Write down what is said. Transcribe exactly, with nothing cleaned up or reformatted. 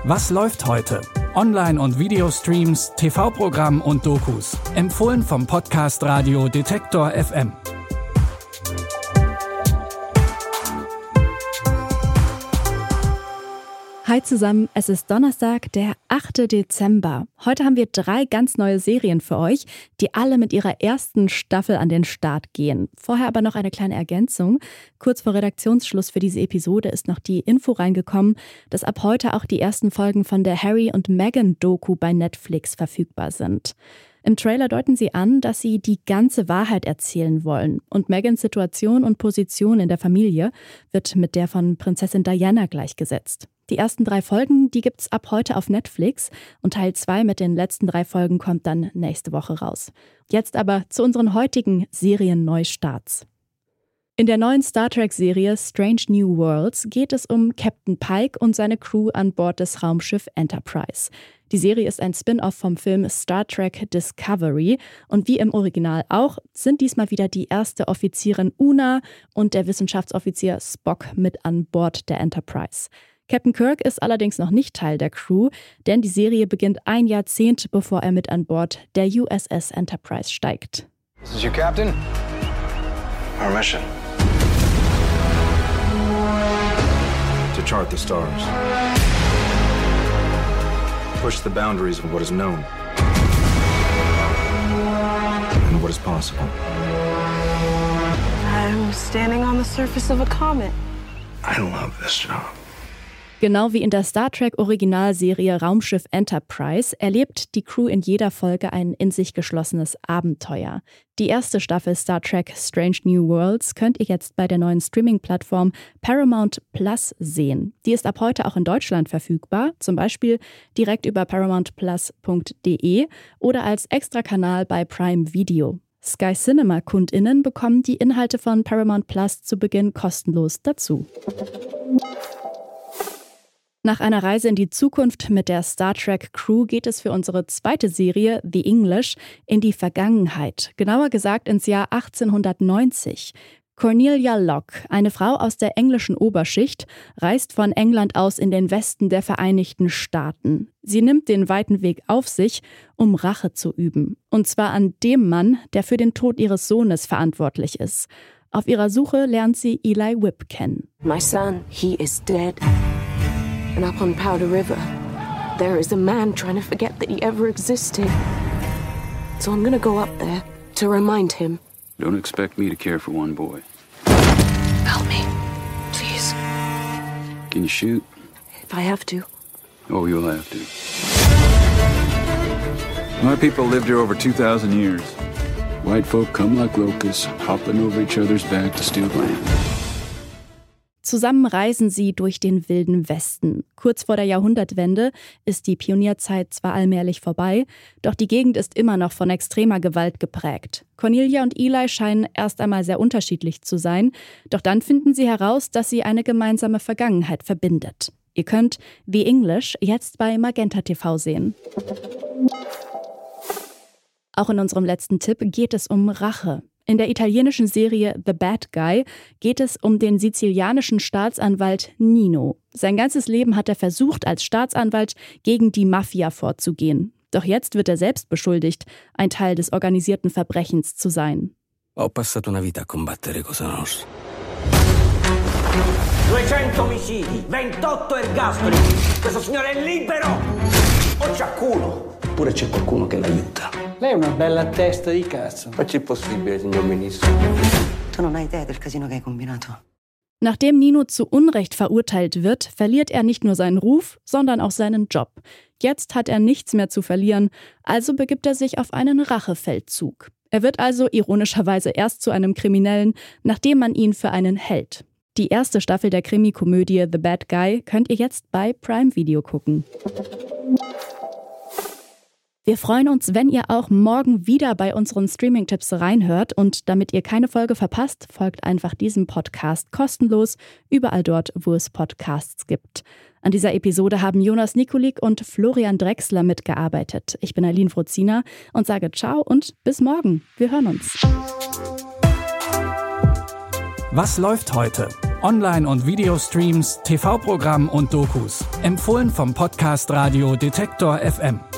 Was läuft heute? Online- und Videostreams, T V-Programm und Dokus. Empfohlen vom Podcast Radio Detektor F M. Hi zusammen, es ist Donnerstag, der achte Dezember. Heute haben wir drei ganz neue Serien für euch, die alle mit ihrer ersten Staffel an den Start gehen. Vorher aber noch eine kleine Ergänzung. Kurz vor Redaktionsschluss für diese Episode ist noch die Info reingekommen, dass ab heute auch die ersten Folgen von der Harry und Meghan Doku bei Netflix verfügbar sind. Im Trailer deuten sie an, dass sie die ganze Wahrheit erzählen wollen. Und Meghans Situation und Position in der Familie wird mit der von Prinzessin Diana gleichgesetzt. Die ersten drei Folgen, die gibt's ab heute auf Netflix und Teil zwei mit den letzten drei Folgen kommt dann nächste Woche raus. Jetzt aber zu unseren heutigen Serien-Neustarts. In der neuen Star Trek-Serie Strange New Worlds geht es um Captain Pike und seine Crew an Bord des Raumschiff Enterprise. Die Serie ist ein Spin-off vom Film Star Trek Discovery und wie im Original auch sind diesmal wieder die erste Offizierin Una und der Wissenschaftsoffizier Spock mit an Bord der Enterprise. Captain Kirk ist allerdings noch nicht Teil der Crew, denn die Serie beginnt ein Jahrzehnt, bevor er mit an Bord der U S S Enterprise steigt. This is your captain. Our mission. To chart the stars. Push the boundaries of what is known. And what is possible. I'm standing on the surface of a comet. I love this job. Genau wie in der Star Trek-Originalserie Raumschiff Enterprise erlebt die Crew in jeder Folge ein in sich geschlossenes Abenteuer. Die erste Staffel Star Trek Strange New Worlds könnt ihr jetzt bei der neuen Streaming-Plattform Paramount Plus sehen. Die ist ab heute auch in Deutschland verfügbar, zum Beispiel direkt über paramount plus punkt de oder als Extrakanal bei Prime Video. Sky Cinema-KundInnen bekommen die Inhalte von Paramount Plus zu Beginn kostenlos dazu. Nach einer Reise in die Zukunft mit der Star Trek Crew geht es für unsere zweite Serie, The English, in die Vergangenheit, genauer gesagt ins Jahr achtzehnhundertneunzig. Cornelia Locke, eine Frau aus der englischen Oberschicht, reist von England aus in den Westen der Vereinigten Staaten. Sie nimmt den weiten Weg auf sich, um Rache zu üben. Und zwar an dem Mann, der für den Tod ihres Sohnes verantwortlich ist. Auf ihrer Suche lernt sie Eli Whipp kennen. My son, he is dead. And up on Powder River, there is a man trying to forget that he ever existed. So I'm gonna go up there to remind him. Don't expect me to care for one boy. Help me, please. Can you shoot? If I have to. Oh, you'll have to. My people lived here over two thousand years. White folk come like locusts, hopping over each other's back to steal land. Zusammen reisen sie durch den wilden Westen. Kurz vor der Jahrhundertwende ist die Pionierzeit zwar allmählich vorbei, doch die Gegend ist immer noch von extremer Gewalt geprägt. Cornelia und Eli scheinen erst einmal sehr unterschiedlich zu sein, doch dann finden sie heraus, dass sie eine gemeinsame Vergangenheit verbindet. Ihr könnt The English jetzt bei Magenta T V sehen. Auch in unserem letzten Tipp geht es um Rache. In der italienischen Serie The Bad Guy geht es um den sizilianischen Staatsanwalt Nino. Sein ganzes Leben hat er versucht, als Staatsanwalt gegen die Mafia vorzugehen. Doch jetzt wird er selbst beschuldigt, ein Teil des organisierten Verbrechens zu sein. Ho passato una vita a combattere Cosa Nostra. duecento omicidi, ventotto ergastoli. Questo signore è libero! O c'ha culo? Oppure c'è qualcuno che l'aiuta? Lei è una bella testa di cazzo. Facci il possibile, signor Ministro. Tu non hai idea del casino che hai combinato. Nachdem Nino zu Unrecht verurteilt wird, verliert er nicht nur seinen Ruf, sondern auch seinen Job. Jetzt hat er nichts mehr zu verlieren, also begibt er sich auf einen Rachefeldzug. Er wird also ironischerweise erst zu einem Kriminellen, nachdem man ihn für einen hält. Die erste Staffel der Krimi-Komödie The Bad Guy könnt ihr jetzt bei Prime Video gucken. Wir freuen uns, wenn ihr auch morgen wieder bei unseren Streaming-Tipps reinhört und damit ihr keine Folge verpasst, folgt einfach diesem Podcast kostenlos überall dort, wo es Podcasts gibt. An dieser Episode haben Jonas Nikolik und Florian Drexler mitgearbeitet. Ich bin Aline Frozina und sage ciao und bis morgen. Wir hören uns. Was läuft heute? Online- und Videostreams, T V-Programm und Dokus. Empfohlen vom Podcast Radio Detektor F M.